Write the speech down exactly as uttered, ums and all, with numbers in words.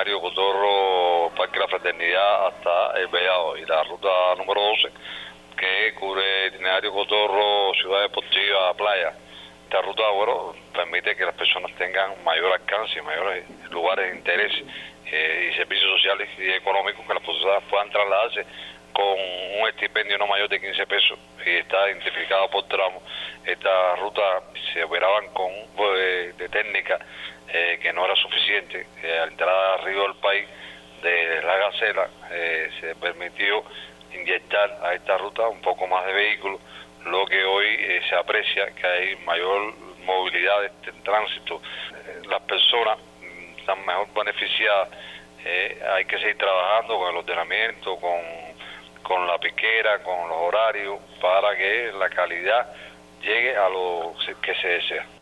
itinerario Cotorro, Parque La Fraternidad hasta El Vellado, y la ruta número doce, que cubre el itinerario Cotorro, Ciudad Deportiva, Playa. Esta ruta, bueno, permite que las personas tengan mayor alcance, mayores lugares de interés eh, y servicios sociales y económicos, que las personas puedan trasladarse con un estipendio no mayor de quince pesos, y está identificado por tramo. Esta ruta se operaban con pues, de técnica eh, que no era suficiente. Eh, al entrar al río del país de la Gacela eh, se permitió inyectar a esta ruta un poco más de vehículos, lo que hoy eh, se aprecia que hay mayor movilidad de tránsito. Eh, las personas mm, están mejor beneficiadas. Eh, hay que seguir trabajando con el ordenamiento, con, con la piquera, con los horarios, para que la calidad llegue a lo que se desea.